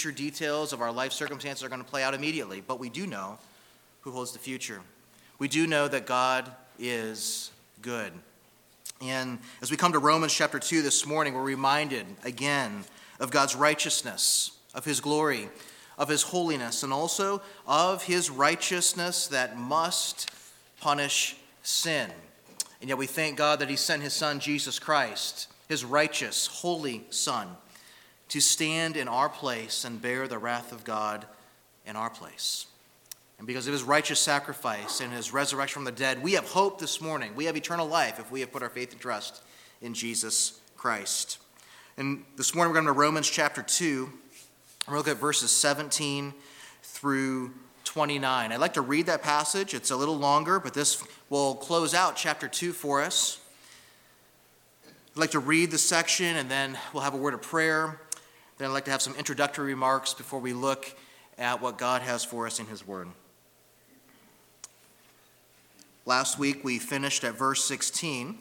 details of our life circumstances are going to play out immediately, but we do know who holds the future. We do know that God is good. And as we come to Romans chapter 2 this morning, we're reminded again of God's righteousness, of his glory, of his holiness, and also of his righteousness that must punish sin. And yet we thank God that he sent his son, Jesus Christ, his righteous, holy son, to stand in our place and bear the wrath of God in our place. And because of his righteous sacrifice and his resurrection from the dead, we have hope this morning. We have eternal life if we have put our faith and trust in Jesus Christ. And this morning we're going to Romans chapter 2. We're going to look at verses 17 through 29. I'd like to read that passage. It's a little longer, but this will close out chapter 2 for us. I'd like to read the section, and then we'll have a word of prayer. Then I'd like to have some introductory remarks before we look at what God has for us in his word. Last week we finished at verse 16.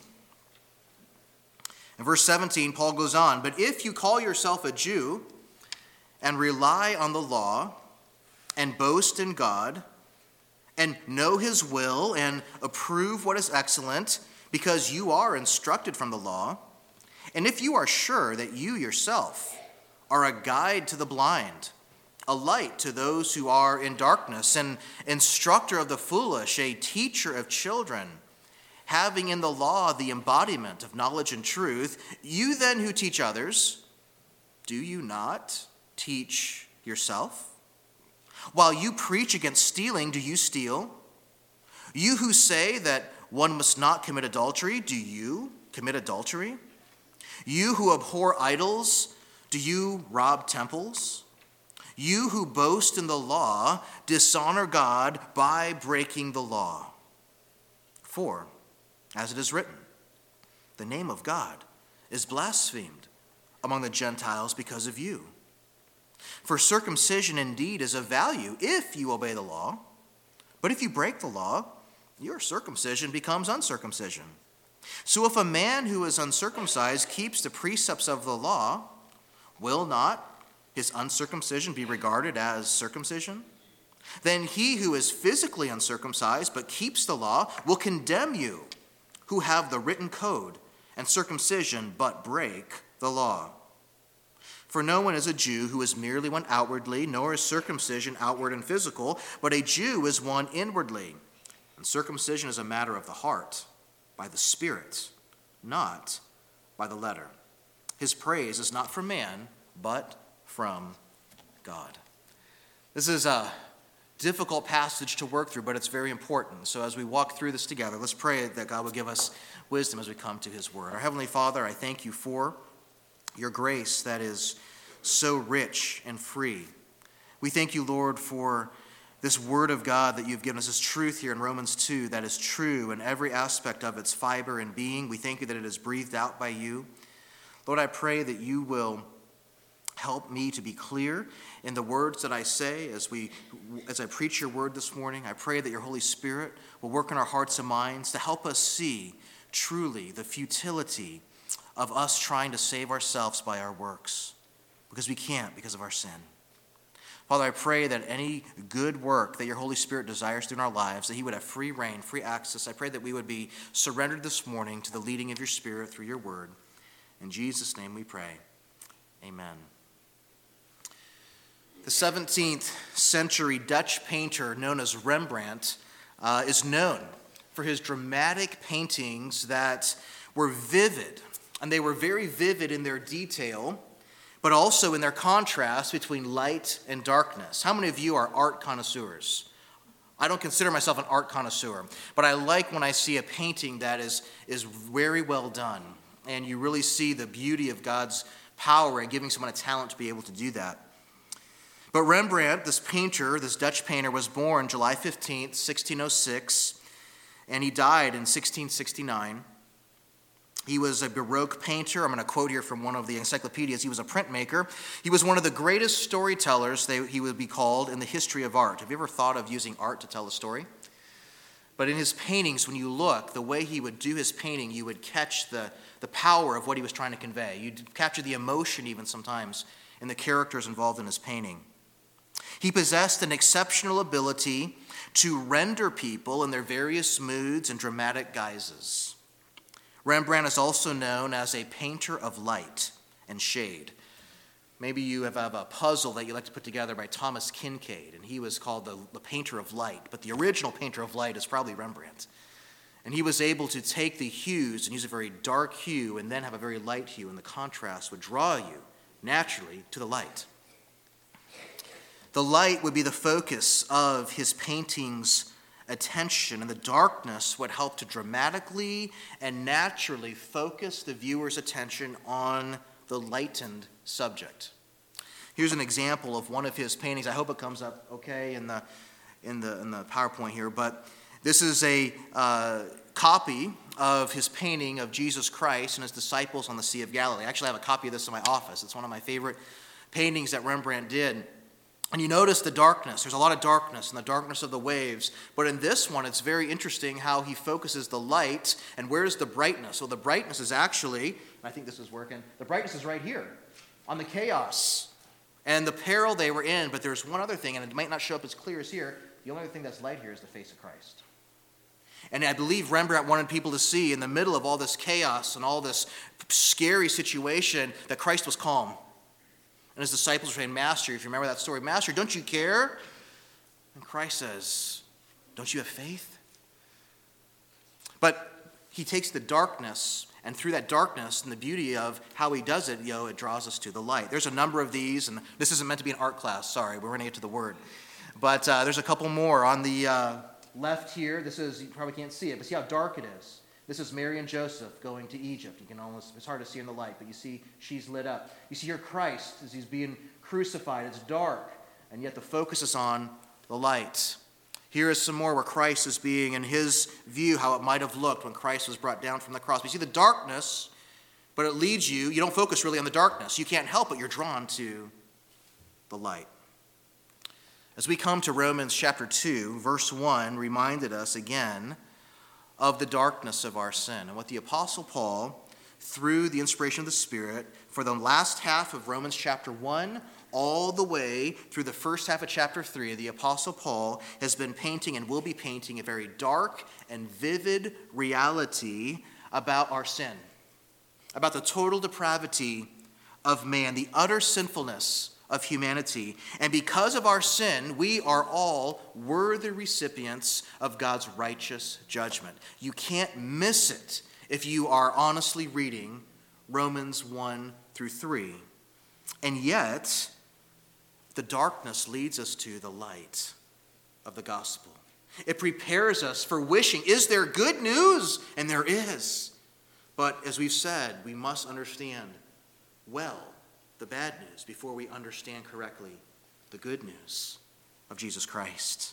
In verse 17, Paul goes on, "But if you call yourself a Jew and rely on the law and boast in God and know his will and approve what is excellent because you are instructed from the law, and if you are sure that you yourself are a guide to the blind, a light to those who are in darkness, an instructor of the foolish, a teacher of children, having in the law the embodiment of knowledge and truth, you then who teach others, do you not teach yourself? While you preach against stealing, do you steal? You who say that one must not commit adultery, do you commit adultery? You who abhor idols, do you rob temples? You who boast in the law dishonor God by breaking the law. For, as it is written, the name of God is blasphemed among the Gentiles because of you. For circumcision indeed is of value if you obey the law, but if you break the law, your circumcision becomes uncircumcision. So if a man who is uncircumcised keeps the precepts of the law, will not his uncircumcision be regarded as circumcision? Then he who is physically uncircumcised but keeps the law will condemn you, who have the written code and circumcision but break the law. For no one is a Jew who is merely one outwardly, nor is circumcision outward and physical, but a Jew is one inwardly. And circumcision is a matter of the heart, by the Spirit, not by the letter. His praise is not from man, but from God." This is a difficult passage to work through, but it's very important. So as we walk through this together, let's pray that God will give us wisdom as we come to his word. Our Heavenly Father, I thank you for your grace that is so rich and free. We thank you, Lord, for this word of God that you've given us, this truth here in Romans 2 that is true in every aspect of its fiber and being. We thank you that it is breathed out by you. Lord, I pray that you will help me to be clear in the words that I say as I preach your word this morning. I pray that your Holy Spirit will work in our hearts and minds to help us see truly the futility of us trying to save ourselves by our works, because we can't because of our sin. Father, I pray that any good work that your Holy Spirit desires to do in our lives, that he would have free reign, free access. I pray that we would be surrendered this morning to the leading of your Spirit through your word. In Jesus' name we pray. Amen. The 17th century Dutch painter known as Rembrandt is known for his dramatic paintings that were vivid, and they were very vivid in their detail, but also in their contrast between light and darkness. How many of you are art connoisseurs? I don't consider myself an art connoisseur, but I like when I see a painting that is very well done, and you really see the beauty of God's power in giving someone a talent to be able to do that. But Rembrandt, this painter, this Dutch painter, was born July 15th, 1606, and he died in 1669. He was a Baroque painter. I'm going to quote here from one of the encyclopedias. He was a printmaker. He was one of the greatest storytellers, he would be called, in the history of art. Have you ever thought of using art to tell a story? But in his paintings, when you look, the way he would do his painting, you would catch the power of what he was trying to convey. You'd capture the emotion even sometimes in the characters involved in his painting. He possessed an exceptional ability to render people in their various moods and dramatic guises. Rembrandt is also known as a painter of light and shade. Maybe you have a puzzle that you like to put together by Thomas Kinkade, and he was called the painter of light, but the original painter of light is probably Rembrandt. And he was able to take the hues and use a very dark hue and then have a very light hue, and the contrast would draw you naturally to the light. The light would be the focus of his painting's attention, and the darkness would help to dramatically and naturally focus the viewer's attention on the lightened subject. Here's an example of one of his paintings. I hope it comes up okay in the PowerPoint here, but this is a copy of his painting of Jesus Christ and his disciples on the Sea of Galilee. I actually have a copy of this in my office. It's one of my favorite paintings that Rembrandt did. And you notice the darkness. There's a lot of darkness and the darkness of the waves. But in this one, it's very interesting how he focuses the light. And where's the brightness? Well, the brightness is actually, I think this is working, the brightness is right here on the chaos and the peril they were in. But there's one other thing, and it might not show up as clear as here. The only other thing that's light here is the face of Christ. And I believe Rembrandt wanted people to see in the middle of all this chaos and all this scary situation that Christ was calm. And his disciples were saying, Master, if you remember that story, Master, don't you care? And Christ says, don't you have faith? But he takes the darkness, and through that darkness and the beauty of how he does it, it draws us to the light. There's a number of these, and this isn't meant to be an art class. Sorry, we're going to get to the word. But there's a couple more. On the left here, this is, you probably can't see it, but see how dark it is. This is Mary and Joseph going to Egypt. You can almost, it's hard to see in the light, but you see she's lit up. You see here Christ as he's being crucified. It's dark, and yet the focus is on the light. Here is some more where Christ is being, in his view, how it might have looked when Christ was brought down from the cross. But you see the darkness, but it leads you don't focus really on the darkness. You can't help it. You're drawn to the light. As we come to Romans chapter 2, verse 1 reminded us again of the darkness of our sin. And what the Apostle Paul, through the inspiration of the Spirit, for the last half of Romans chapter 1, all the way through the first half of chapter 3, the Apostle Paul has been painting and will be painting a very dark and vivid reality about our sin, about the total depravity of man, the utter sinfulness of humanity. And because of our sin, we are all worthy recipients of God's righteous judgment. You can't miss it if you are honestly reading Romans 1 through 3. And yet, the darkness leads us to the light of the gospel. It prepares us for wishing, is there good news? And there is. But as we've said, we must understand well the bad news before we understand correctly the good news of Jesus Christ.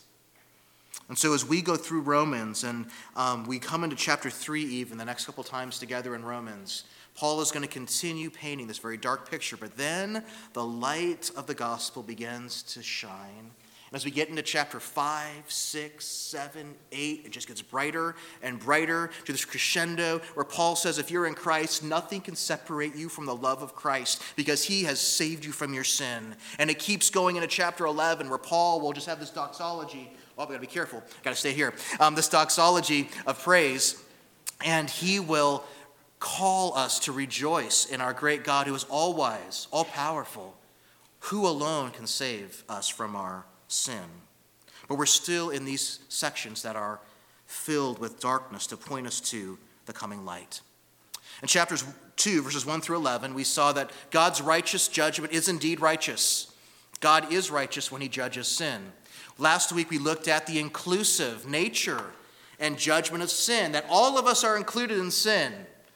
And so as we go through Romans and we come into chapter 3 even the next couple times together in Romans, Paul is going to continue painting this very dark picture, but then the light of the gospel begins to shine. And as we get into chapter 5, 6, 7, 8, it just gets brighter and brighter to this crescendo where Paul says, if you're in Christ, nothing can separate you from the love of Christ because he has saved you from your sin. And it keeps going into chapter 11 where Paul will just have this doxology. Oh, we got to be careful. Got to stay here. This doxology of praise. And he will call us to rejoice in our great God who is all-wise, all-powerful, who alone can save us from our sin. But we're still in these sections that are filled with darkness to point us to the coming light. In chapters 2, verses 1 through 11, we saw that God's righteous judgment is indeed righteous. God is righteous when he judges sin. Last week we looked at the inclusive nature and judgment of sin, that all of us are included in sin.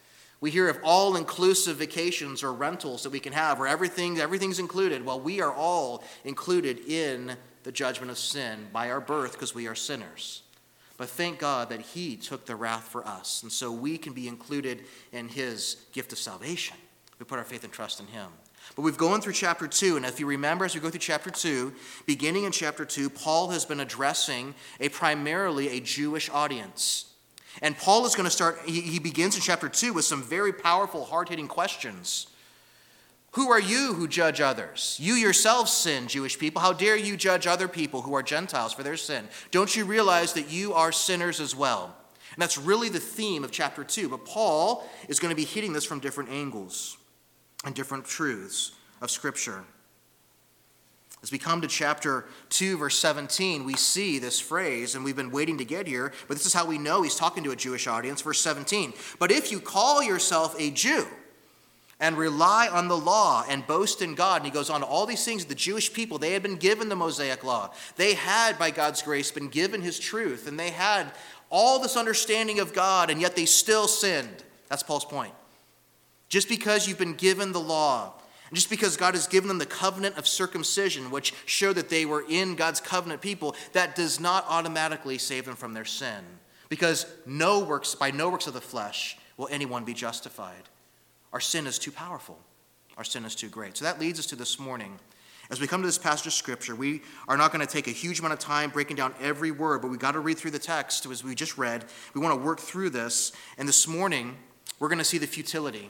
We hear of all-inclusive vacations or rentals that we can have where everything's included. Well, we are all included in the judgment of sin by our birth because we are sinners. But thank God that he took the wrath for us, and so we can be included in his gift of salvation. We put our faith and trust in him. But we've gone through chapter 2, and if you remember as we go through chapter 2, beginning in chapter 2, Paul has been addressing primarily a Jewish audience. And Paul is going to start, he begins in chapter 2 with some very powerful, hard-hitting questions. Who are you who judge others? You yourselves sin, Jewish people. How dare you judge other people who are Gentiles for their sin? Don't you realize that you are sinners as well? And that's really the theme of chapter 2. But Paul is going to be hitting this from different angles and different truths of Scripture. As we come to chapter 2, verse 17, we see this phrase, and we've been waiting to get here, but this is how we know he's talking to a Jewish audience. Verse 17, but if you call yourself a Jew and rely on the law and boast in God. And he goes on to all these things. The Jewish people, they had been given the Mosaic law. They had, by God's grace, been given his truth. And they had all this understanding of God, and yet they still sinned. That's Paul's point. Just because you've been given the law, and just because God has given them the covenant of circumcision, which showed that they were in God's covenant people, that does not automatically save them from their sin. Because by no works of the flesh will anyone be justified. Our sin is too powerful. Our sin is too great. So that leads us to this morning. As we come to this passage of Scripture, we are not going to take a huge amount of time breaking down every word, but we've got to read through the text as we just read. We want to work through this. And this morning, we're going to see the futility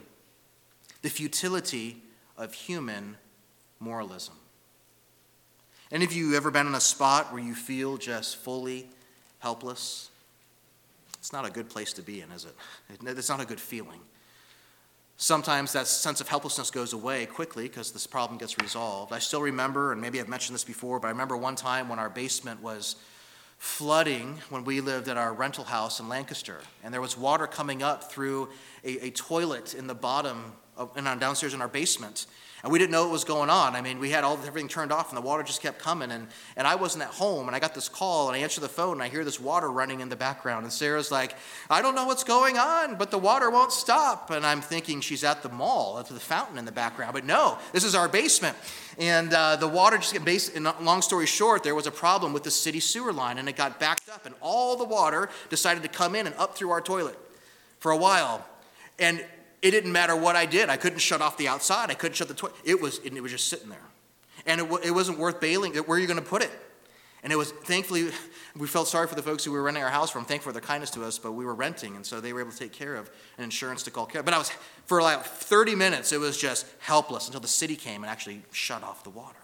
of human moralism. Any of you ever been in a spot where you feel just fully helpless? It's not a good place to be in, is it? It's not a good feeling. Sometimes that sense of helplessness goes away quickly because this problem gets resolved. I still remember, and maybe I've mentioned this before, but I remember one time when our basement was flooding when we lived at our rental house in Lancaster, and there was water coming up through a toilet in the bottom downstairs in our basement. And we didn't know what was going on. I mean, we had everything turned off, and the water just kept coming. And I wasn't at home, and I got this call, and I answer the phone, and I hear this water running in the background. And Sarah's like, I don't know what's going on, but the water won't stop. And I'm thinking she's at the mall, at the fountain in the background. But no, this is our basement. And the water just long story short, there was a problem with the city sewer line, and it got backed up. And all the water decided to come in and up through our toilet for a while. And it didn't matter what I did. I couldn't shut off the outside. I couldn't shut the toilet. It was just sitting there. And it wasn't worth bailing. Where are you going to put it? And it was, thankfully, we felt sorry for the folks who we were renting our house from. Thankful for their kindness to us, but we were renting, and so they were able to take care of an insurance to call care. But for like 30 minutes, it was just helpless until the city came and actually shut off the water.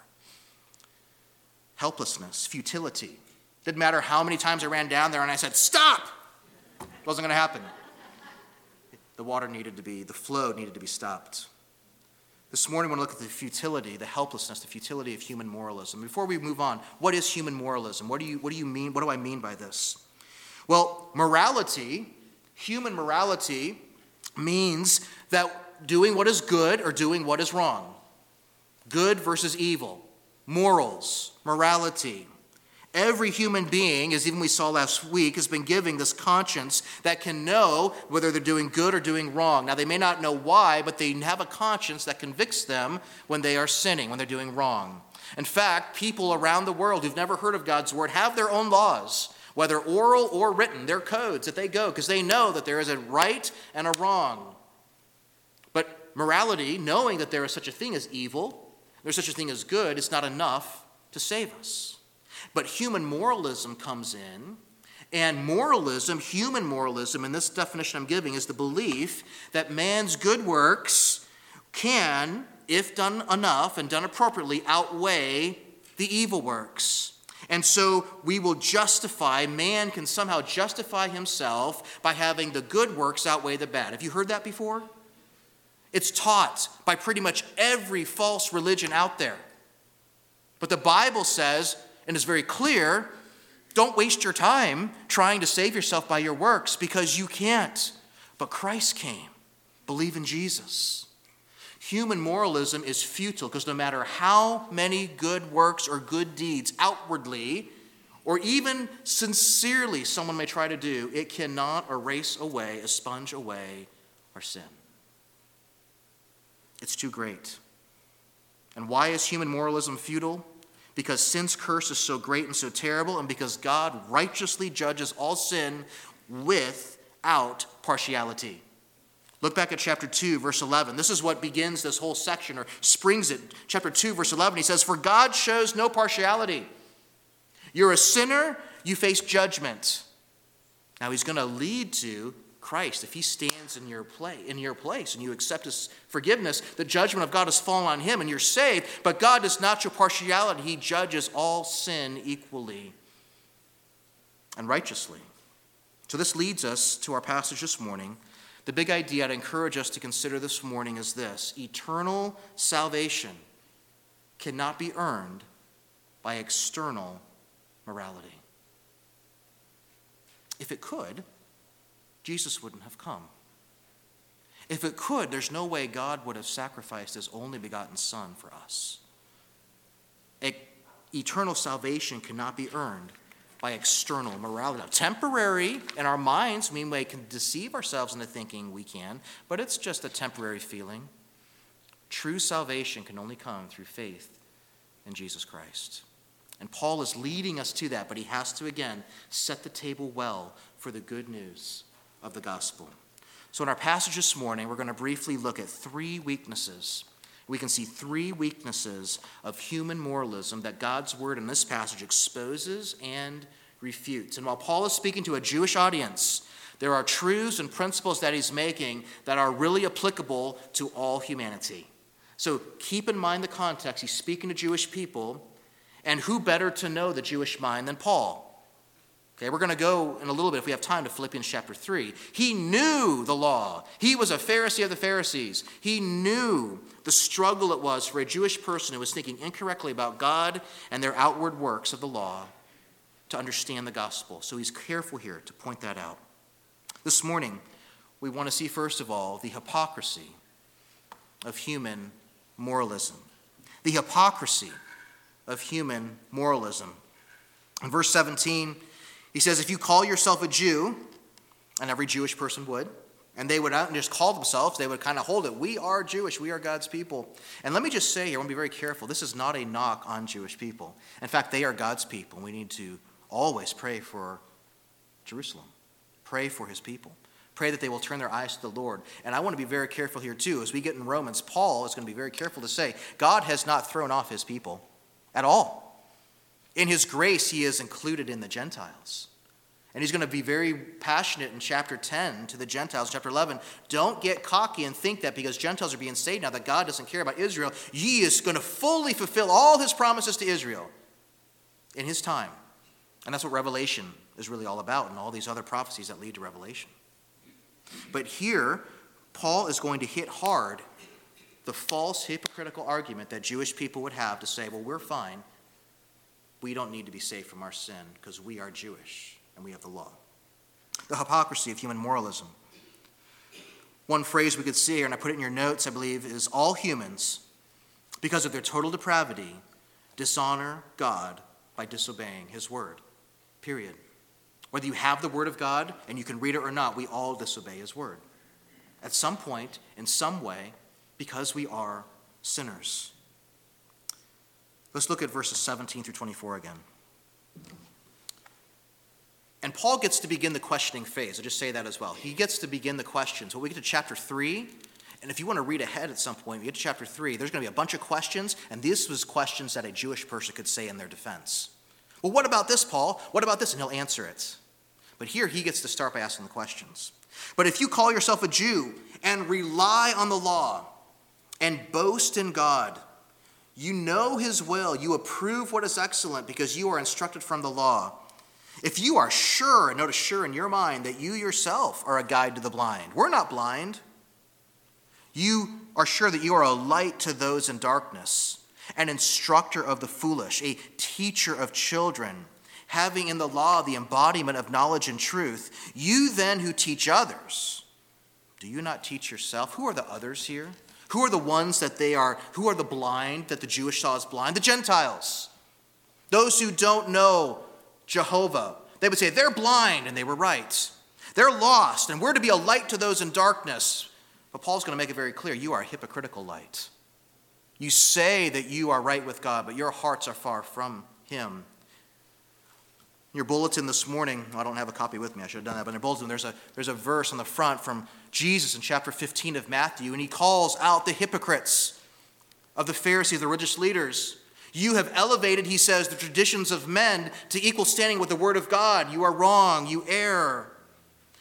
Helplessness, futility. Didn't matter how many times I ran down there and I said, stop! It wasn't going to happen. The flow needed to be stopped. This morning, we're going to look at the futility, the helplessness, the futility of human moralism. Before we move on, what is human moralism? What do you mean? What do I mean by this? Well, human morality means that doing what is good or doing what is wrong. Good versus evil. Morals, morality. Every human being, as even we saw last week, has been given this conscience that can know whether they're doing good or doing wrong. Now, they may not know why, but they have a conscience that convicts them when they are sinning, when they're doing wrong. In fact, people around the world who've never heard of God's word have their own laws, whether oral or written, their codes that they go, because they know that there is a right and a wrong. But morality, knowing that there is such a thing as evil, there's such a thing as good, is not enough to save us. But human moralism comes in, and human moralism, in this definition I'm giving, is the belief that man's good works can, if done enough and done appropriately, outweigh the evil works. And so man can somehow justify himself by having the good works outweigh the bad. Have you heard that before? It's taught by pretty much every false religion out there. But the Bible says, and it's very clear, don't waste your time trying to save yourself by your works, because you can't. But Christ came. Believe in Jesus. Human moralism is futile because no matter how many good works or good deeds outwardly or even sincerely someone may try to do, it cannot sponge away our sin. It's too great. And why is human moralism futile? Because sin's curse is so great and so terrible, and because God righteously judges all sin without partiality. Look back at chapter 2, verse 11. This is what begins this whole section, or springs it. Chapter 2, verse 11, he says, "For God shows no partiality. You're a sinner, you face judgment." Now he's going to lead to Christ, if he stands in your place and you accept his forgiveness, the judgment of God has fallen on him and you're saved. But God does not show partiality. He judges all sin equally and righteously. So this leads us to our passage this morning. The big idea I'd encourage us to consider this morning is this: eternal salvation cannot be earned by external morality. If it could, Jesus wouldn't have come. If it could, there's no way God would have sacrificed his only begotten Son for us. Eternal salvation cannot be earned by external morality. Now, temporary in our minds, we can deceive ourselves into thinking we can, but it's just a temporary feeling. True salvation can only come through faith in Jesus Christ. And Paul is leading us to that, but he has to, again, set the table well for the good news of the gospel. So in our passage this morning, we're going to briefly look at three weaknesses. We can see three weaknesses of human moralism that God's word in this passage exposes and refutes. And while Paul is speaking to a Jewish audience, there are truths and principles that he's making that are really applicable to all humanity. So keep in mind the context. He's speaking to Jewish people, and who better to know the Jewish mind than Paul? Okay, we're going to go in a little bit, if we have time, to Philippians chapter 3. He knew the law. He was a Pharisee of the Pharisees. He knew the struggle it was for a Jewish person who was thinking incorrectly about God and their outward works of the law to understand the gospel. So he's careful here to point that out. This morning, we want to see, first of all, the hypocrisy of human moralism. The hypocrisy of human moralism. In verse 17, he says, if you call yourself a Jew, and every Jewish person would, and they would not just call themselves, they would kind of hold it. We are Jewish. We are God's people. And let me just say here, I want to be very careful. This is not a knock on Jewish people. In fact, they are God's people. We need to always pray for Jerusalem. Pray for his people. Pray that they will turn their eyes to the Lord. And I want to be very careful here too. As we get in Romans, Paul is going to be very careful to say, God has not thrown off his people at all. In his grace, he is included in the Gentiles. And he's going to be very passionate in chapter 10 to the Gentiles. Chapter 11, don't get cocky and think that because Gentiles are being saved now that God doesn't care about Israel, he is going to fully fulfill all his promises to Israel in his time. And that's what Revelation is really all about, and all these other prophecies that lead to Revelation. But here, Paul is going to hit hard the false hypocritical argument that Jewish people would have to say, well, we're fine. We don't need to be saved from our sin because we are Jewish and we have the law. The hypocrisy of human moralism. One phrase we could see here, and I put it in your notes, I believe, is all humans, because of their total depravity, dishonor God by disobeying his word. Period. Whether you have the word of God and you can read it or not, we all disobey his word. At some point, in some way, because we are sinners. Let's look at verses 17 through 24 again. And Paul gets to begin the questioning phase. I'll just say that as well. He gets to begin the questions. When we get to chapter 3, and if you want to read ahead at some point, we get to chapter 3, there's going to be a bunch of questions, and these was questions that a Jewish person could say in their defense. Well, what about this, Paul? What about this? And he'll answer it. But here he gets to start by asking the questions. But if you call yourself a Jew and rely on the law and boast in God, you know his will, you approve what is excellent because you are instructed from the law. If you are sure, and notice sure in your mind, that you yourself are a guide to the blind. We're not blind. You are sure that you are a light to those in darkness, an instructor of the foolish, a teacher of children, having in the law the embodiment of knowledge and truth. You then who teach others, do you not teach yourself? Who are the others here? Who are the ones who are the blind that the Jewish saw as blind? The Gentiles. Those who don't know Jehovah. They would say they're blind, and they were right. They're lost, and we're to be a light to those in darkness. But Paul's going to make it very clear, you are a hypocritical light. You say that you are right with God, but your hearts are far from him. In your bulletin this morning, I don't have a copy with me, I should have done that, but in your bulletin there's a verse on the front from Jesus in chapter 15 of Matthew, and he calls out the hypocrites of the Pharisees, the religious leaders. You have elevated, he says, the traditions of men to equal standing with the word of God. You are wrong, you err.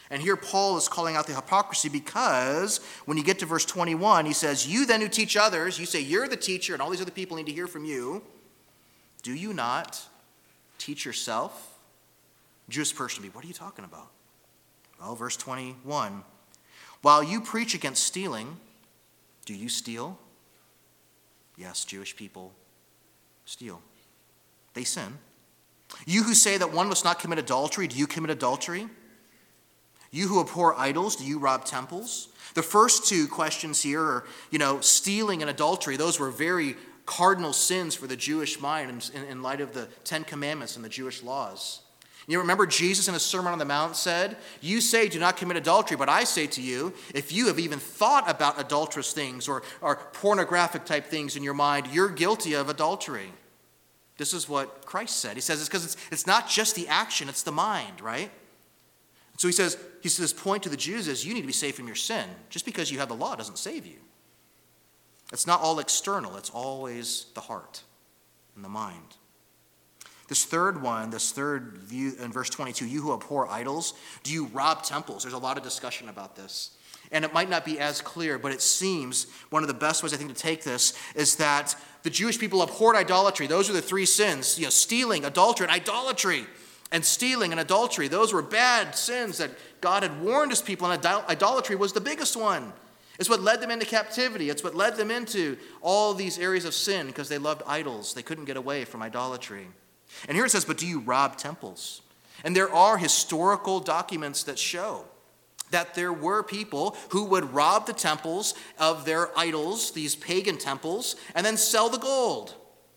And here Paul is calling out the hypocrisy because when you get to verse 21, he says, you then who teach others, you say you're the teacher and all these other people need to hear from you. Do you not teach yourself? Jewish person would be, what are you talking about? Well, verse 21, while you preach against stealing, do you steal? Yes, Jewish people steal. They sin. You who say that one must not commit adultery, do you commit adultery? You who abhor idols, do you rob temples? The first two questions here are, stealing and adultery. Those were very cardinal sins for the Jewish mind in light of the Ten Commandments and the Jewish laws. You remember Jesus in his Sermon on the Mount said, you say do not commit adultery, but I say to you, if you have even thought about adulterous things or pornographic type things in your mind, you're guilty of adultery. This is what Christ said. He says it's because it's not just the action, it's the mind, right? So he says, his point to the Jews is you need to be saved from your sin. Just because you have the law doesn't save you. It's not all external. It's always the heart and the mind. This third view in verse 22, you who abhor idols, do you rob temples? There's a lot of discussion about this. And it might not be as clear, but it seems one of the best ways I think to take this is that the Jewish people abhorred idolatry. Those are the three sins, stealing, adultery, and idolatry. And stealing and adultery, those were bad sins that God had warned his people, and idolatry was the biggest one. It's what led them into captivity. It's what led them into all these areas of sin because they loved idols. They couldn't get away from idolatry. And here it says, but do you rob temples? And there are historical documents that show that there were people who would rob the temples of their idols, these pagan temples, and then sell the gold.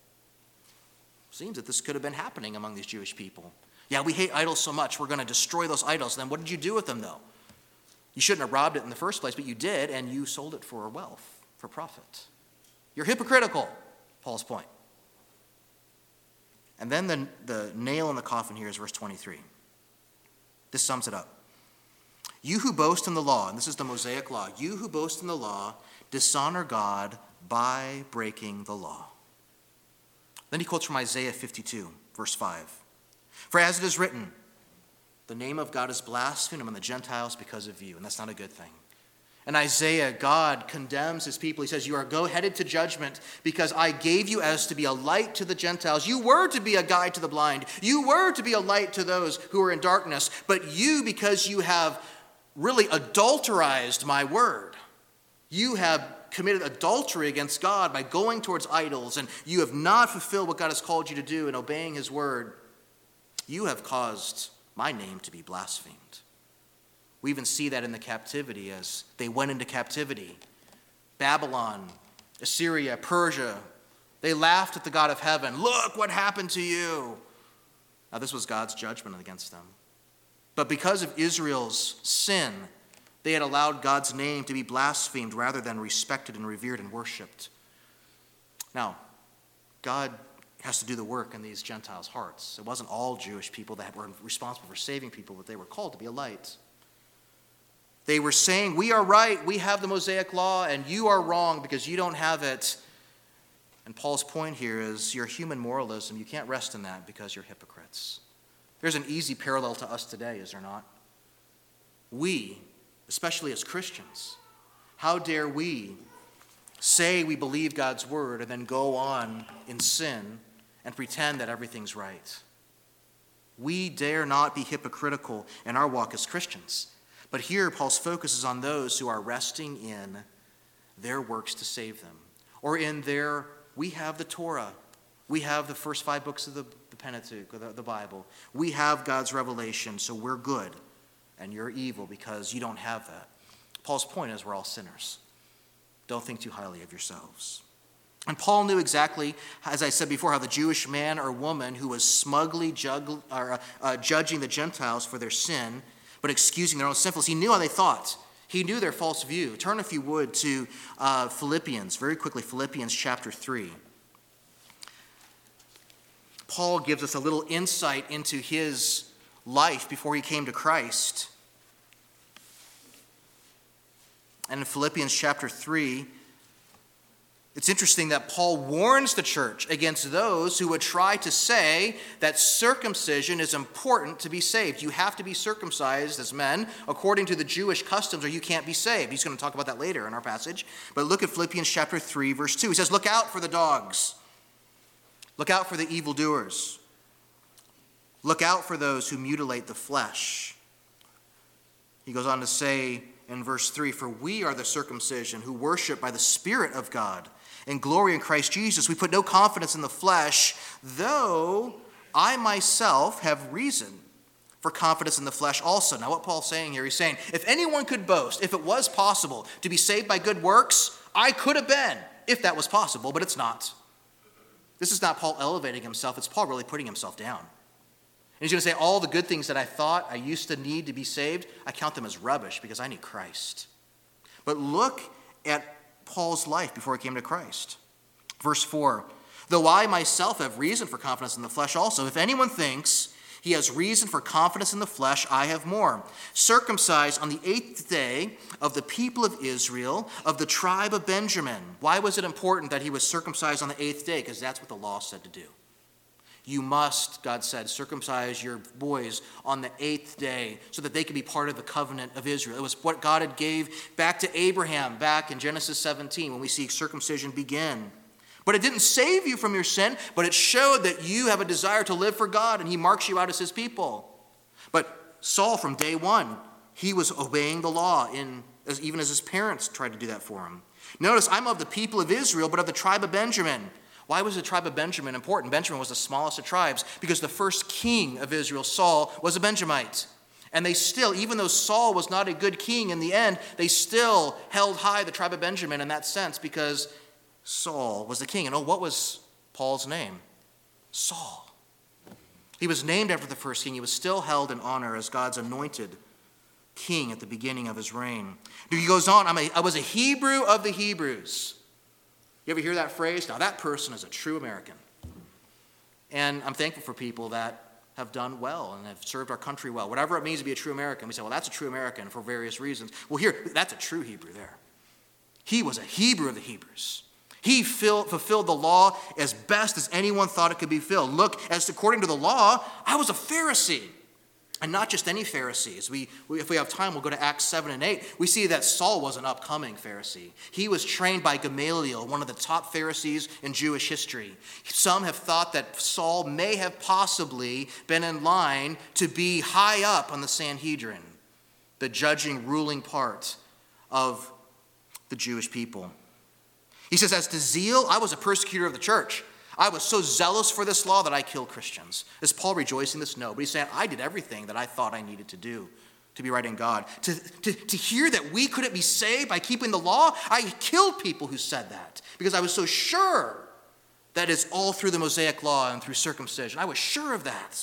Seems that this could have been happening among these Jewish people. Yeah, we hate idols so much, we're going to destroy those idols. Then what did you do with them, though? You shouldn't have robbed it in the first place, but you did, and you sold it for wealth, for profit. You're hypocritical, Paul's point. And then the nail in the coffin here is verse 23. This sums it up. You who boast in the law, and this is the Mosaic law, you who boast in the law dishonor God by breaking the law. Then he quotes from Isaiah 52, verse 5. For as it is written, the name of God is blasphemed among the Gentiles because of you. And that's not a good thing. In Isaiah, God condemns his people. He says, you are headed to judgment because I gave you as to be a light to the Gentiles. You were to be a guide to the blind. You were to be a light to those who are in darkness. But you, because you have really adulterized my word, you have committed adultery against God by going towards idols, and you have not fulfilled what God has called you to do in obeying his word. You have caused my name to be blasphemed. We even see that in the captivity as they went into captivity. Babylon, Assyria, Persia, they laughed at the God of heaven. Look what happened to you. Now this was God's judgment against them. But because of Israel's sin, they had allowed God's name to be blasphemed rather than respected and revered and worshipped. Now, God has to do the work in these Gentiles' hearts. It wasn't all Jewish people that were responsible for saving people, but they were called to be a light. They were saying, we are right, we have the Mosaic law, and you are wrong because you don't have it. And Paul's point here is your human moralism, you can't rest in that because you're hypocrites. There's an easy parallel to us today, is there not? We, especially as Christians, how dare we say we believe God's word and then go on in sin and pretend that everything's right? We dare not be hypocritical in our walk as Christians. But here, Paul's focus is on those who are resting in their works to save them. Or in we have the Torah. We have the first 5 books of the Pentateuch, or the Bible. We have God's revelation, so we're good. And you're evil because you don't have that. Paul's point is we're all sinners. Don't think too highly of yourselves. And Paul knew exactly, as I said before, how the Jewish man or woman who was smugly judging the Gentiles for their sin, but excusing their own sinfulness, he knew how they thought. He knew their false view. Turn, if you would, to Philippians, very quickly, Philippians chapter 3. Paul gives us a little insight into his life before he came to Christ. And in Philippians chapter 3, It's interesting that Paul warns the church against those who would try to say that circumcision is important to be saved. You have to be circumcised as men according to the Jewish customs, or you can't be saved. He's going to talk about that later in our passage. But look at Philippians chapter 3, verse 2. He says, look out for the dogs. Look out for the evildoers. Look out for those who mutilate the flesh. He goes on to say in verse 3, for we are the circumcision who worship by the Spirit of God and glory in Christ Jesus. We put no confidence in the flesh, though I myself have reason for confidence in the flesh also. Now what Paul's saying here, he's saying, if anyone could boast, if it was possible to be saved by good works, I could have been, if that was possible, but it's not. This is not Paul elevating himself, it's Paul really putting himself down. And he's going to say, all the good things that I thought I used to need to be saved, I count them as rubbish because I need Christ. But look at Paul's life before he came to Christ. Verse 4, though I myself have reason for confidence in the flesh also, if anyone thinks he has reason for confidence in the flesh, I have more. Circumcised on the 8th day of the people of Israel, of the tribe of Benjamin. Why was it important that he was circumcised on the 8th day? Because that's what the law said to do. You must, God said, circumcise your boys on the 8th day so that they could be part of the covenant of Israel. It was what God had gave back to Abraham back in Genesis 17 when we see circumcision begin. But it didn't save you from your sin, but it showed that you have a desire to live for God, and he marks you out as his people. But Saul, from day one, he was obeying the law, even as his parents tried to do that for him. Notice, I'm of the people of Israel, but of the tribe of Benjamin. Why was the tribe of Benjamin important? Benjamin was the smallest of tribes because the first king of Israel, Saul, was a Benjamite. And they still, even though Saul was not a good king in the end, they still held high the tribe of Benjamin in that sense because Saul was the king. And what was Paul's name? Saul. He was named after the first king. He was still held in honor as God's anointed king at the beginning of his reign. He goes on, I was a Hebrew of the Hebrews. You ever hear that phrase? Now that person is a true American. And I'm thankful for people that have done well and have served our country well. Whatever it means to be a true American. We say, well, that's a true American for various reasons. Well, here, that's a true Hebrew there. He was a Hebrew of the Hebrews. He fulfilled the law as best as anyone thought it could be filled. Look, as according to the law, I was a Pharisee. And not just any Pharisees. If we have time, we'll go to Acts 7 and 8. We see that Saul was an upcoming Pharisee. He was trained by Gamaliel, one of the top Pharisees in Jewish history. Some have thought that Saul may have possibly been in line to be high up on the Sanhedrin, the judging, ruling part of the Jewish people. He says, as to zeal, I was a persecutor of the church. I was so zealous for this law that I killed Christians. Is Paul rejoicing this? No, but he's saying, I did everything that I thought I needed to do to be right in God. To hear that we couldn't be saved by keeping the law, I killed people who said that because I was so sure that it's all through the Mosaic law and through circumcision. I was sure of that.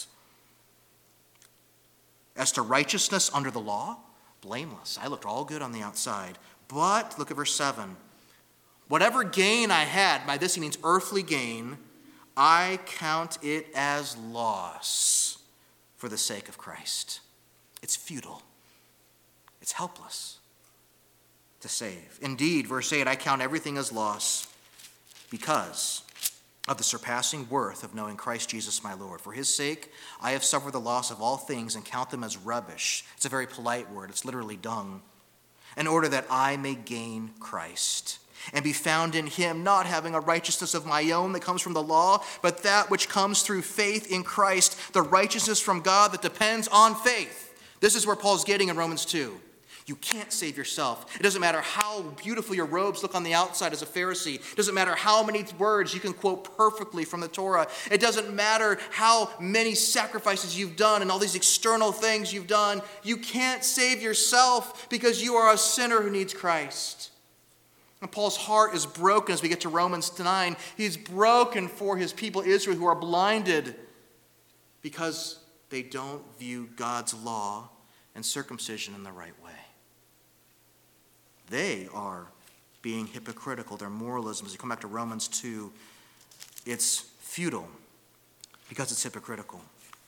As to righteousness under the law, blameless. I looked all good on the outside. But, look at verse 7. Whatever gain I had, by this he means earthly gain, I count it as loss for the sake of Christ. It's futile. It's helpless to save. Indeed, verse 8, I count everything as loss because of the surpassing worth of knowing Christ Jesus my Lord. For his sake, I have suffered the loss of all things and count them as rubbish. It's a very polite word. It's literally dung. In order that I may gain Christ and be found in him, not having a righteousness of my own that comes from the law, but that which comes through faith in Christ, the righteousness from God that depends on faith. This is where Paul's getting in Romans 2. You can't save yourself. It doesn't matter how beautiful your robes look on the outside as a Pharisee. It doesn't matter how many words you can quote perfectly from the Torah. It doesn't matter how many sacrifices you've done and all these external things you've done. You can't save yourself because you are a sinner who needs Christ. And Paul's heart is broken as we get to Romans 9. He's broken for his people Israel who are blinded because they don't view God's law and circumcision in the right way. They are being hypocritical. Their moralism, as you come back to Romans 2, it's futile because it's hypocritical.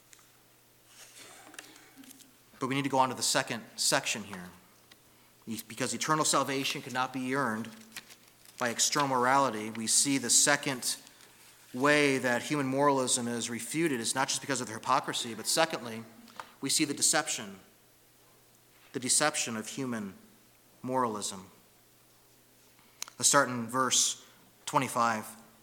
But we need to go on to the second section here. Because eternal salvation cannot be earned, by external morality, we see the second way that human moralism is refuted is not just because of their hypocrisy, but secondly, we see the deception of human moralism. Let's start in verse 25.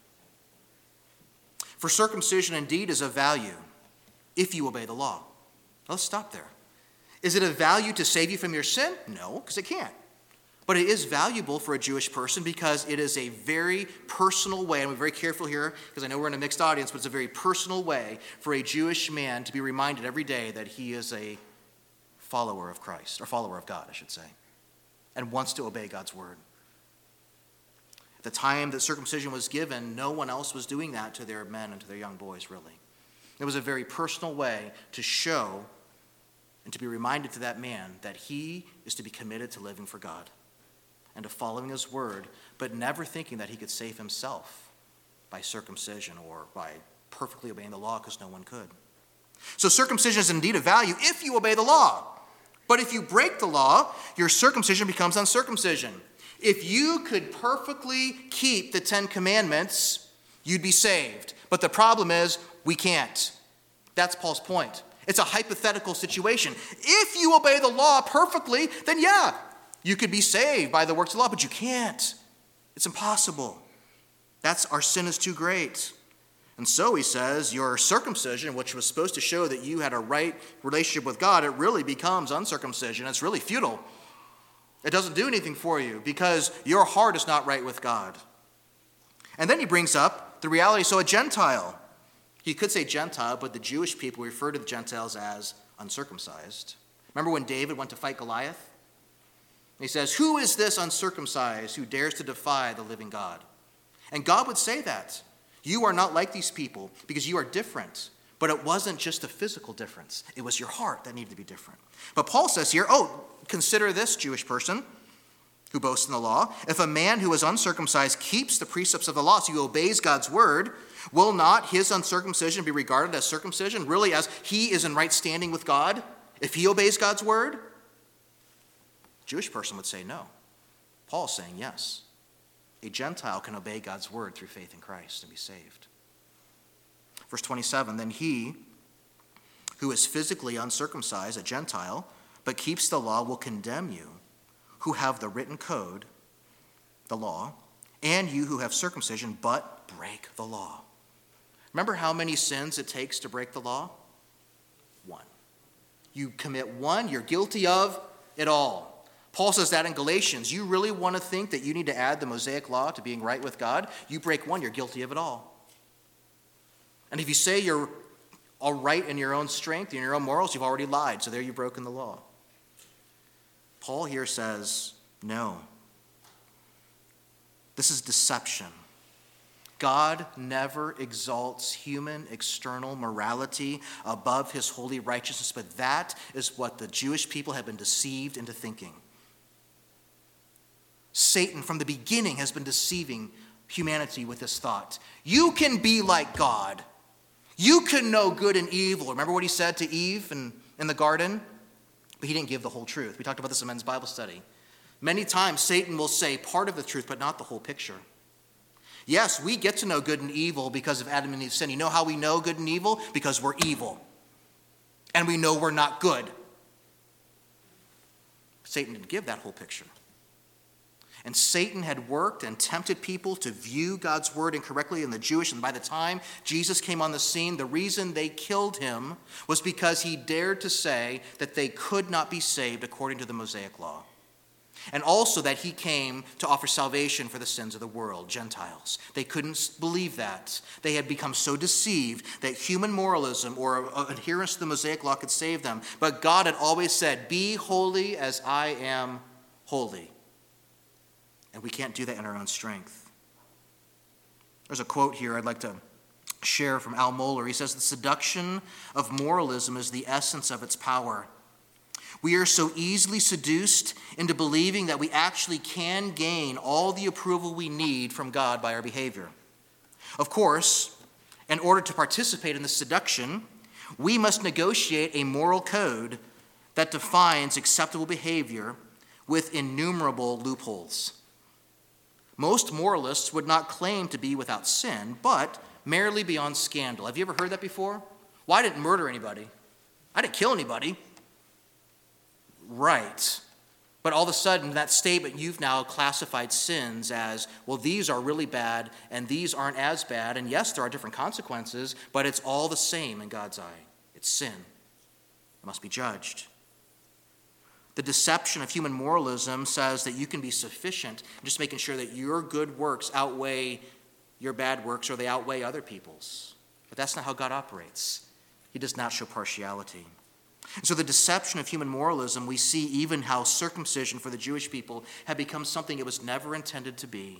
For circumcision indeed is of value if you obey the law. Let's stop there. Is it of value to save you from your sin? No, because it can't. But it is valuable for a Jewish person because it is a very personal way, and we're very careful here because I know we're in a mixed audience, but it's a very personal way for a Jewish man to be reminded every day that he is a follower of Christ, or follower of God, I should say, and wants to obey God's word. At the time that circumcision was given, no one else was doing that to their men and to their young boys, really. It was a very personal way to show and to be reminded to that man that he is to be committed to living for God and to following his word, but never thinking that he could save himself by circumcision or by perfectly obeying the law, because no one could. So circumcision is indeed of value if you obey the law. But if you break the law, your circumcision becomes uncircumcision. If you could perfectly keep the 10 Commandments, you'd be saved. But the problem is, we can't. That's Paul's point. It's a hypothetical situation. If you obey the law perfectly, then yeah, you could be saved by the works of the law, but you can't. It's impossible. Our sin is too great. And so he says, your circumcision, which was supposed to show that you had a right relationship with God, it really becomes uncircumcision. It's really futile. It doesn't do anything for you because your heart is not right with God. And then he brings up the reality, so a Gentile. He could say Gentile, but the Jewish people refer to the Gentiles as uncircumcised. Remember when David went to fight Goliath? He says, who is this uncircumcised who dares to defy the living God? And God would say that. You are not like these people because you are different. But it wasn't just a physical difference. It was your heart that needed to be different. But Paul says here, consider this, Jewish person who boasts in the law. If a man who is uncircumcised keeps the precepts of the law, so he obeys God's word, will not his uncircumcision be regarded as circumcision, really as he is in right standing with God if he obeys God's word? Jewish person would say no. Paul's saying yes. A Gentile can obey God's word through faith in Christ and be saved. Verse 27, then he who is physically uncircumcised, a Gentile, but keeps the law will condemn you, who have the written code, the law, and you who have circumcision but break the law. Remember how many sins it takes to break the law? One. You commit one, you're guilty of it all. Paul says that in Galatians. You really want to think that you need to add the Mosaic law to being right with God? You break one, you're guilty of it all. And if you say you're all right in your own strength, in your own morals, you've already lied. So there you've broken the law. Paul here says, no. This is deception. God never exalts human external morality above his holy righteousness, but that is what the Jewish people have been deceived into thinking. Satan from the beginning has been deceiving humanity with this thought. You can be like God. You can know good and evil. Remember what he said to Eve in the garden? But he didn't give the whole truth. We talked about this in men's Bible study. Many times Satan will say part of the truth, but not the whole picture. Yes, we get to know good and evil because of Adam and Eve's sin. You know how we know good and evil? Because we're evil. And we know we're not good. Satan didn't give that whole picture. And Satan had worked and tempted people to view God's word incorrectly in the Jewish. And by the time Jesus came on the scene, the reason they killed him was because he dared to say that they could not be saved according to the Mosaic law. And also that he came to offer salvation for the sins of the world, Gentiles. They couldn't believe that. They had become so deceived that human moralism or adherence to the Mosaic law could save them. But God had always said, be holy as I am holy. And we can't do that in our own strength. There's a quote here I'd like to share from Al Mohler. He says, the seduction of moralism is the essence of its power. We are so easily seduced into believing that we actually can gain all the approval we need from God by our behavior. Of course, in order to participate in the seduction, we must negotiate a moral code that defines acceptable behavior with innumerable loopholes. Most moralists would not claim to be without sin, but merely beyond scandal. Have you ever heard that before? Well, I didn't murder anybody. I didn't kill anybody. Right. But all of a sudden, that statement, you've now classified sins as, well, these are really bad, and these aren't as bad. And yes, there are different consequences, but it's all the same in God's eye. It's sin. It must be judged. The deception of human moralism says that you can be sufficient in just making sure that your good works outweigh your bad works or they outweigh other people's. But that's not how God operates. He does not show partiality. So the deception of human moralism, we see even how circumcision for the Jewish people had become something it was never intended to be.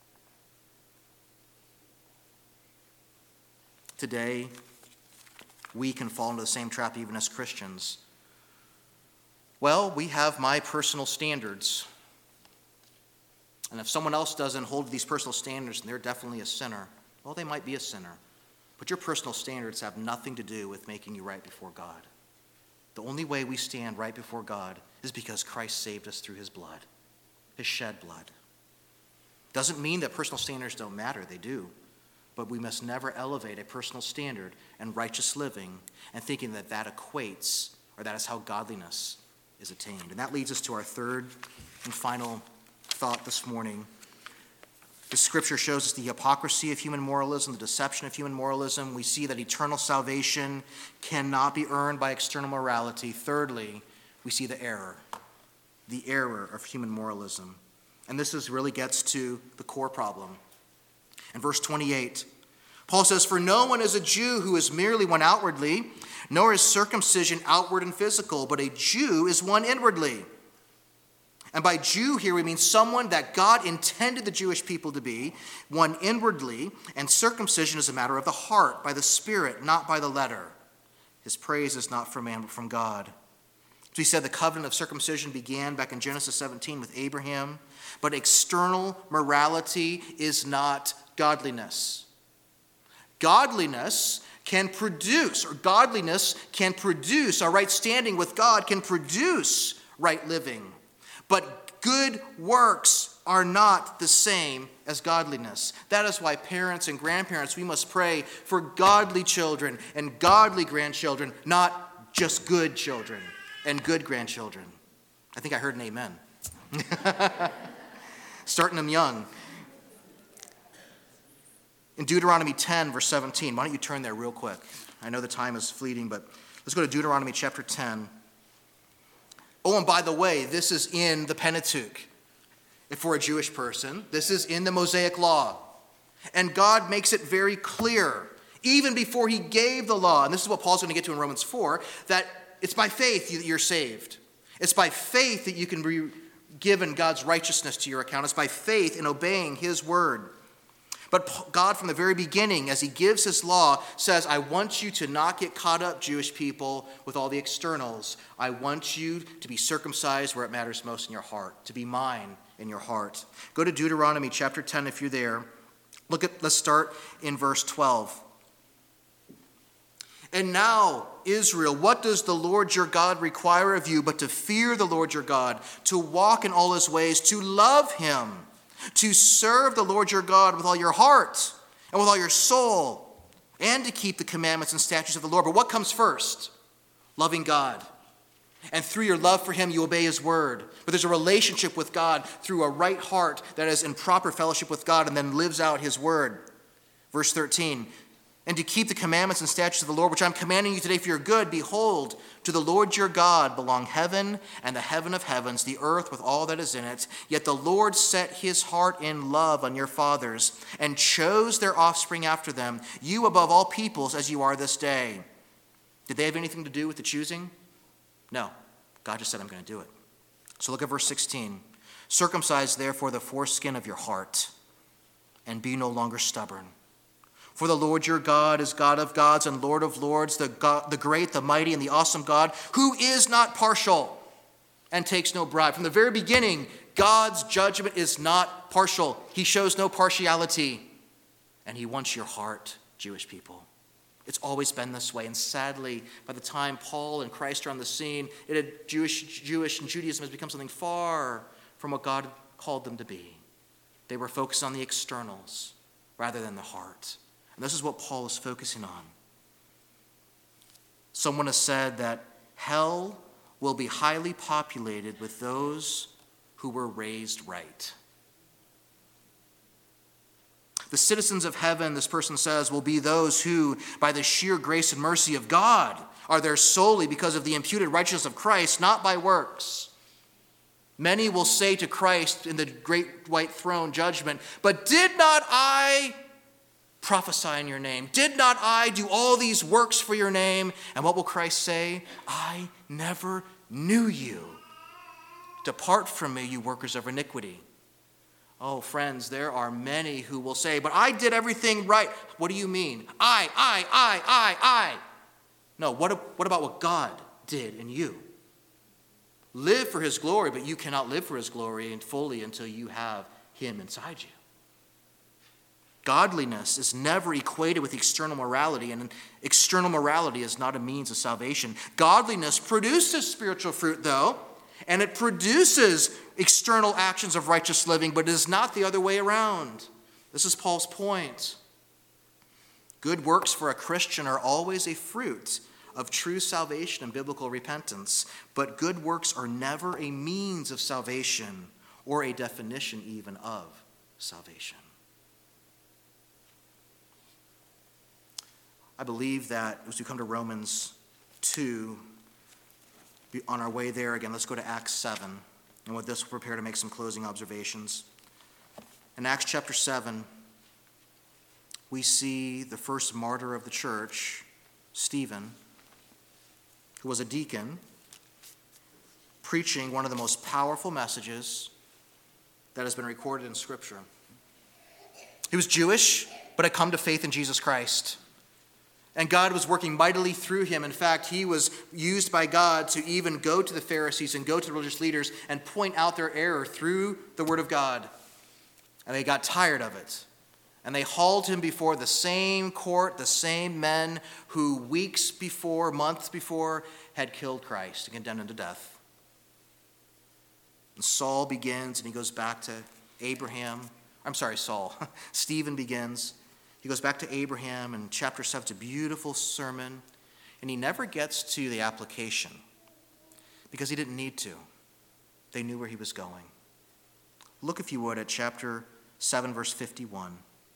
Today, we can fall into the same trap even as Christians. Well, we have my personal standards. And if someone else doesn't hold these personal standards, then they're definitely a sinner. Well, they might be a sinner. But your personal standards have nothing to do with making you right before God. The only way we stand right before God is because Christ saved us through his blood, his shed blood. Doesn't mean that personal standards don't matter. They do. But we must never elevate a personal standard and righteous living and thinking that that equates or that is how godliness is attained. And that leads us to our third and final thought this morning. The scripture shows us the hypocrisy of human moralism, the deception of human moralism. We see that eternal salvation cannot be earned by external morality. Thirdly, we see the error of human moralism. And this really gets to the core problem. In verse 28, Paul says, "For no one is a Jew who is merely one outwardly, nor is circumcision outward and physical, but a Jew is one inwardly." And by Jew here we mean someone that God intended the Jewish people to be, one inwardly, and circumcision is a matter of the heart, by the Spirit, not by the letter. His praise is not from man, but from God. As we said, the covenant of circumcision began back in Genesis 17 with Abraham, but external morality is not godliness. Godliness can produce, our right standing with God can produce right living. But good works are not the same as godliness. That is why parents and grandparents, we must pray for godly children and godly grandchildren, not just good children and good grandchildren. I think I heard an amen. Starting them young. In Deuteronomy 10, verse 17, why don't you turn there real quick? I know the time is fleeting, but let's go to Deuteronomy chapter 10. Oh, and by the way, this is in the Pentateuch. If for a Jewish person, this is in the Mosaic Law. And God makes it very clear, even before he gave the law, and this is what Paul's going to get to in Romans 4, that it's by faith that you're saved. It's by faith that you can be given God's righteousness to your account. It's by faith in obeying his word. But God, from the very beginning, as he gives his law, says, I want you to not get caught up, Jewish people, with all the externals. I want you to be circumcised where it matters most in your heart, to be mine in your heart. Go to Deuteronomy chapter 10 if you're there. Let's start in verse 12. And now, Israel, what does the Lord your God require of you but to fear the Lord your God, to walk in all his ways, to love him, to serve the Lord your God with all your heart and with all your soul, and to keep the commandments and statutes of the Lord. But what comes first? Loving God. And through your love for him, you obey his word. But there's a relationship with God through a right heart that is in proper fellowship with God and then lives out his word. Verse 13, and to keep the commandments and statutes of the Lord, which I'm commanding you today for your good, behold, to the Lord your God belong heaven and the heaven of heavens, the earth with all that is in it. Yet the Lord set his heart in love on your fathers and chose their offspring after them, you above all peoples as you are this day. Did they have anything to do with the choosing? No. God just said, I'm going to do it. So look at verse 16. Circumcise therefore the foreskin of your heart and be no longer stubborn. For the Lord your God is God of gods and Lord of lords, the great, the mighty, and the awesome God, who is not partial and takes no bribe. From the very beginning, God's judgment is not partial. He shows no partiality. And he wants your heart, Jewish people. It's always been this way. And sadly, by the time Paul and Christ are on the scene, Jewish and Judaism has become something far from what God called them to be. They were focused on the externals rather than the heart. And this is what Paul is focusing on. Someone has said that hell will be highly populated with those who were raised right. The citizens of heaven, this person says, will be those who, by the sheer grace and mercy of God, are there solely because of the imputed righteousness of Christ, not by works. Many will say to Christ in the great white throne judgment, "But did not I prophesy in your name? Did not I do all these works for your name?" And what will Christ say? "I never knew you. Depart from me, you workers of iniquity." Oh, friends, there are many who will say, "But I did everything right." What do you mean? I. No, what about what God did in you? Live for his glory, but you cannot live for his glory fully until you have him inside you. Godliness is never equated with external morality, and external morality is not a means of salvation. Godliness produces spiritual fruit, though, and it produces external actions of righteous living, but it is not the other way around. This is Paul's point. Good works for a Christian are always a fruit of true salvation and biblical repentance, but good works are never a means of salvation or a definition even of salvation. I believe that as we come to Romans 2, on our way there again, let's go to Acts 7. And with this, we'll prepare to make some closing observations. In Acts chapter 7, we see the first martyr of the church, Stephen, who was a deacon, preaching one of the most powerful messages that has been recorded in Scripture. He was Jewish, but had come to faith in Jesus Christ. And God was working mightily through him. In fact, he was used by God to even go to the Pharisees and go to the religious leaders and point out their error through the word of God. And they got tired of it. And they hauled him before the same court, the same men who weeks before, months before, had killed Christ and condemned him to death. And Saul begins, and he goes back to Saul. Stephen begins. He goes back to Abraham, and chapter 7 is a beautiful sermon, and he never gets to the application because he didn't need to. They knew where he was going. Look, if you would, at chapter 7, verse 51.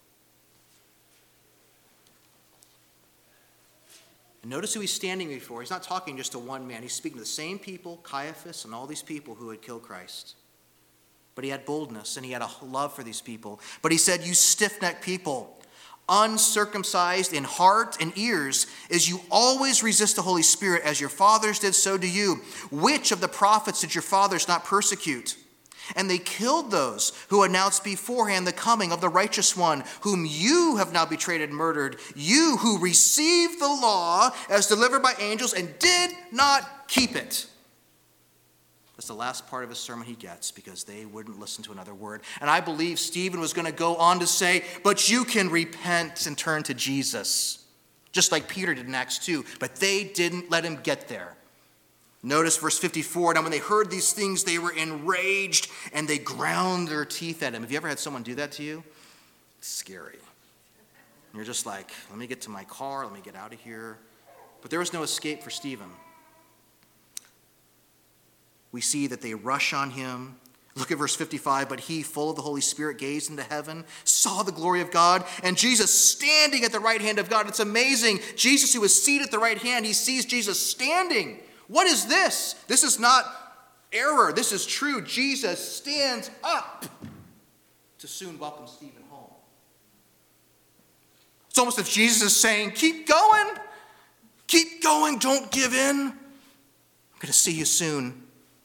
And notice who he's standing before. He's not talking just to one man. He's speaking to the same people, Caiaphas, and all these people who had killed Christ. But he had boldness, and he had a love for these people. But he said, "You stiff-necked people, uncircumcised in heart and ears, as you always resist the Holy Spirit, as your fathers did, so do you. Which of the prophets did your fathers not persecute? And they killed those who announced beforehand the coming of the righteous one, whom you have now betrayed and murdered. You who received the law as delivered by angels and did not keep it." That's the last part of his sermon he gets, because they wouldn't listen to another word. And I believe Stephen was going to go on to say, "But you can repent and turn to Jesus," just like Peter did in Acts 2. But they didn't let him get there. Notice verse 54. Now when they heard these things, they were enraged, and they ground their teeth at him. Have you ever had someone do that to you? It's scary. And you're just like, let me get to my car, let me get out of here. But there was no escape for Stephen. We see that they rush on him. Look at verse 55. But he, full of the Holy Spirit, gazed into heaven, saw the glory of God, and Jesus standing at the right hand of God. It's amazing. Jesus, who was seated at the right hand, he sees Jesus standing. What is this? This is not error. This is true. Jesus stands up to soon welcome Stephen home. It's almost as if Jesus is saying, keep going, don't give in. I'm going to see you soon.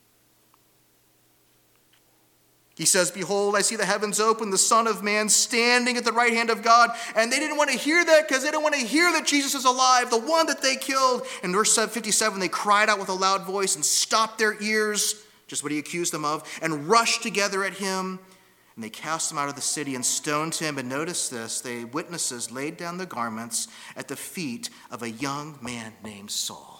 He says, "Behold, I see the heavens open, the Son of Man standing at the right hand of God." And they didn't want to hear that because they didn't want to hear that Jesus is alive, the one that they killed. In verse 57, they cried out with a loud voice and stopped their ears, just what he accused them of, and rushed together at him. And they cast him out of the city and stoned him. And notice this, the witnesses laid down the garments at the feet of a young man named Saul.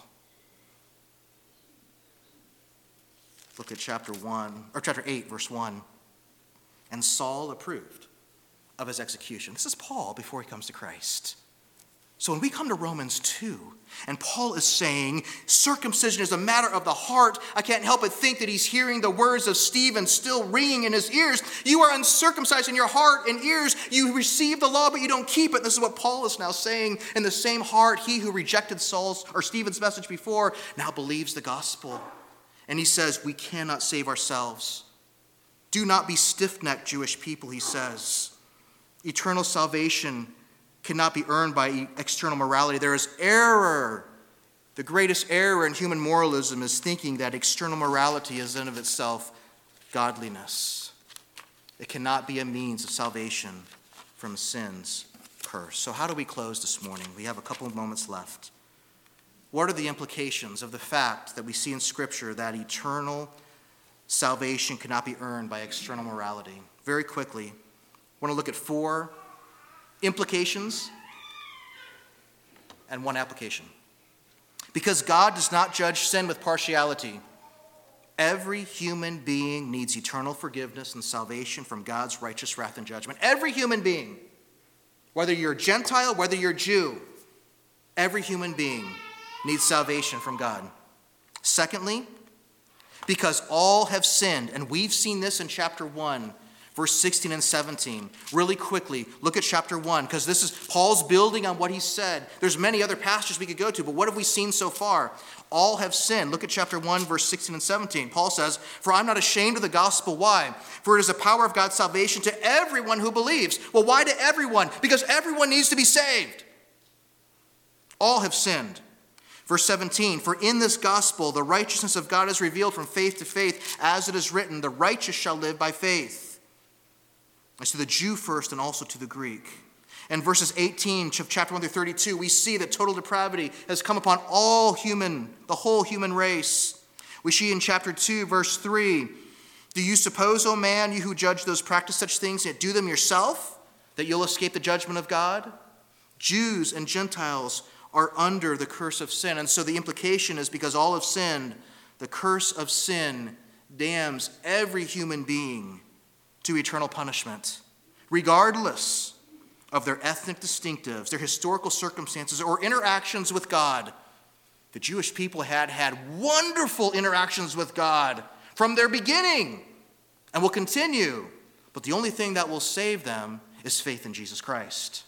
Look at chapter 8, verse 1. and Saul approved of his execution. This is Paul before he comes to Christ. So when we come to Romans 2, and Paul is saying circumcision is a matter of the heart, I can't help but think that he's hearing the words of Stephen still ringing in his ears. You are uncircumcised in your heart and ears. You receive the law, but you don't keep it. This is what Paul is now saying. In the same heart, he who rejected Stephen's message before now believes the gospel. And he says, we cannot save ourselves. Do not be stiff-necked, Jewish people, he says. Eternal salvation cannot be earned by external morality. There is error. The greatest error in human moralism is thinking that external morality is in of itself godliness. It cannot be a means of salvation from sin's curse. So how do we close this morning? We have a couple of moments left. What are the implications of the fact that we see in Scripture that eternal salvation cannot be earned by external morality? Very quickly, I want to look at 4 implications and 1 application. Because God does not judge sin with partiality, every human being needs eternal forgiveness and salvation from God's righteous wrath and judgment. Every human being, whether you're a Gentile, whether you're a Jew, every human being needs salvation from God. Secondly, because all have sinned, and we've seen this in chapter 1, verse 16 and 17. Really quickly, look at chapter 1, because this is Paul's building on what he said. There's many other passages we could go to, but what have we seen so far? All have sinned. Look at chapter 1, verse 16 and 17. Paul says, for I'm not ashamed of the gospel. Why? For it is the power of God's salvation to everyone who believes. Well, why to everyone? Because everyone needs to be saved. All have sinned. Verse 17, for in this gospel the righteousness of God is revealed from faith to faith, as it is written, the righteous shall live by faith. As to the Jew first and also to the Greek. In verses 18 of chapter 1 through 32, we see that total depravity has come upon the whole human race. We see in chapter 2, verse 3, do you suppose, O man, you who judge those practice such things, yet do them yourself, that you'll escape the judgment of God? Jews and Gentiles are under the curse of sin. And so the implication is because all have sinned, the curse of sin damns every human being to eternal punishment, regardless of their ethnic distinctives, their historical circumstances, or interactions with God. The Jewish people had wonderful interactions with God from their beginning and will continue. But the only thing that will save them is faith in Jesus Christ.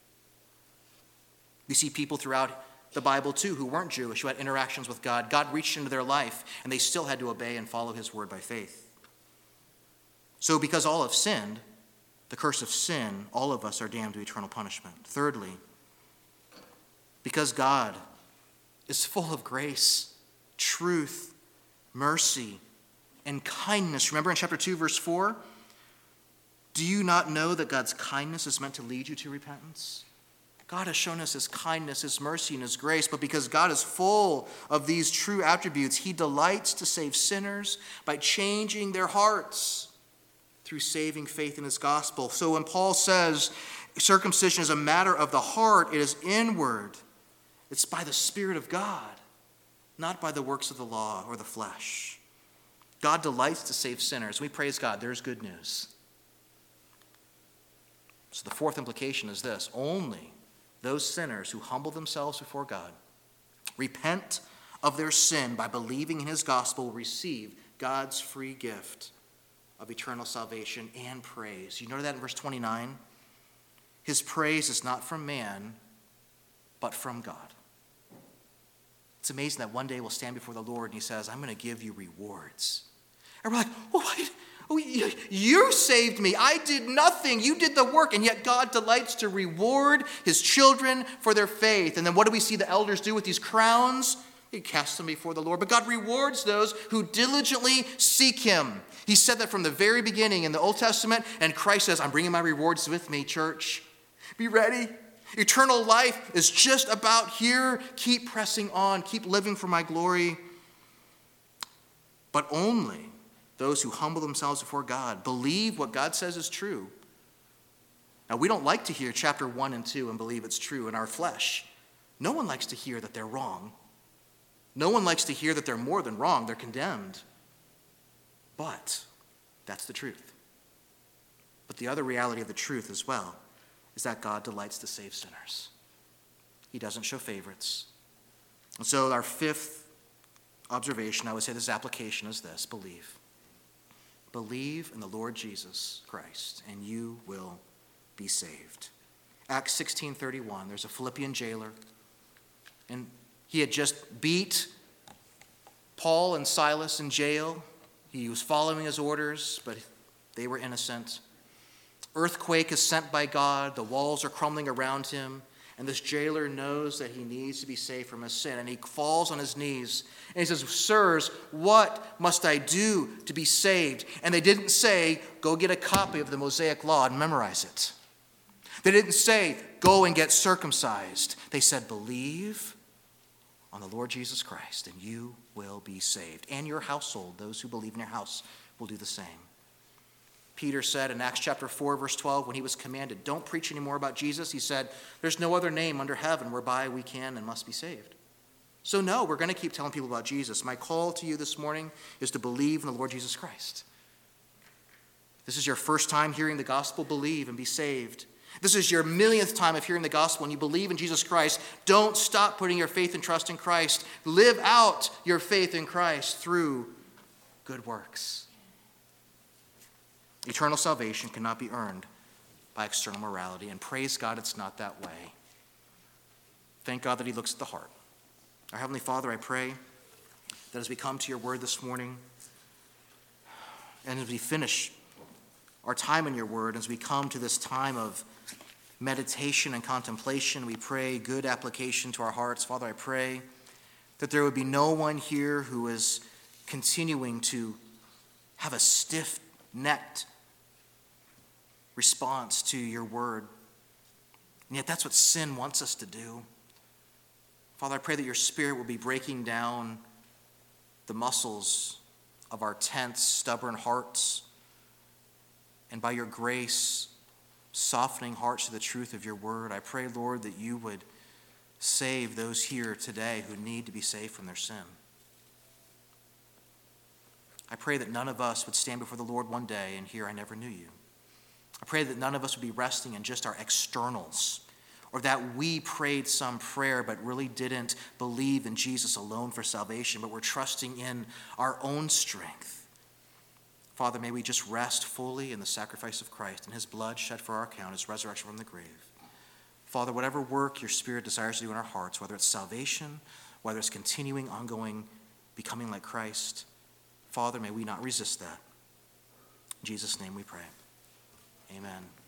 We see people throughout the Bible, too, who weren't Jewish, who had interactions with God. God reached into their life, and they still had to obey and follow his word by faith. So because all have sinned, the curse of sin, all of us are damned to eternal punishment. Thirdly, because God is full of grace, truth, mercy, and kindness. Remember in chapter 2, verse 4? Do you not know that God's kindness is meant to lead you to repentance? God has shown us his kindness, his mercy, and his grace, but because God is full of these true attributes, he delights to save sinners by changing their hearts through saving faith in his gospel. So when Paul says circumcision is a matter of the heart, it is inward. It's by the Spirit of God, not by the works of the law or the flesh. God delights to save sinners. We praise God. There's good news. So the fourth implication is this: only those sinners who humble themselves before God, repent of their sin by believing in his gospel, will receive God's free gift of eternal salvation and praise. You know that in verse 29? His praise is not from man, but from God. It's amazing that one day we'll stand before the Lord and he says, I'm going to give you rewards. And we're like, oh, you saved me. I did nothing. You did the work. And yet God delights to reward his children for their faith. And then what do we see the elders do with these crowns? He casts them before the Lord. But God rewards those who diligently seek him. He said that from the very beginning in the Old Testament. And Christ says, I'm bringing my rewards with me, church. Be ready. Eternal life is just about here. Keep pressing on. Keep living for my glory. But only those who humble themselves before God, believe what God says is true. Now, we don't like to hear chapter 1 and 2 and believe it's true in our flesh. No one likes to hear that they're wrong. No one likes to hear that they're more than wrong. They're condemned. But that's the truth. But the other reality of the truth as well is that God delights to save sinners. He doesn't show favorites. And so our fifth observation, I would say this application is this: believe. Believe in the Lord Jesus Christ, and you will be saved. Acts 16:31, there's a Philippian jailer, and he had just beat Paul and Silas in jail. He was following his orders, but they were innocent. Earthquake is sent by God. The walls are crumbling around him. And this jailer knows that he needs to be saved from his sin. And he falls on his knees. And he says, "Sirs, what must I do to be saved?" And they didn't say, "Go get a copy of the Mosaic Law and memorize it." They didn't say, "Go and get circumcised." They said, "Believe on the Lord Jesus Christ, and you will be saved. And your household, those who believe in your house, will do the same." Peter said in Acts chapter 4, verse 12, when he was commanded, "Don't preach anymore about Jesus," he said, "There's no other name under heaven whereby we can and must be saved." So no, we're going to keep telling people about Jesus. My call to you this morning is to believe in the Lord Jesus Christ. This is your first time hearing the gospel, believe and be saved. This is your millionth time of hearing the gospel and you believe in Jesus Christ. Don't stop putting your faith and trust in Christ. Live out your faith in Christ through good works. Eternal salvation cannot be earned by external morality, and praise God it's not that way. Thank God that he looks at the heart. Our Heavenly Father, I pray that as we come to your word this morning, and as we finish our time in your word, as we come to this time of meditation and contemplation, we pray good application to our hearts. Father, I pray that there would be no one here who is continuing to have a stiff-necked response to your word. And yet that's what sin wants us to do. Father, I pray that your Spirit will be breaking down the muscles of our tense, stubborn hearts, and by your grace, softening hearts to the truth of your word. I pray, Lord, that you would save those here today who need to be saved from their sin. I pray that none of us would stand before the Lord one day and hear, "I never knew you." I pray that none of us would be resting in just our externals, or that we prayed some prayer but really didn't believe in Jesus alone for salvation, but we're trusting in our own strength. Father, may we just rest fully in the sacrifice of Christ and his blood shed for our account, his resurrection from the grave. Father, whatever work your Spirit desires to do in our hearts, whether it's salvation, whether it's continuing, ongoing, becoming like Christ, Father, may we not resist that. In Jesus' name we pray. Amen.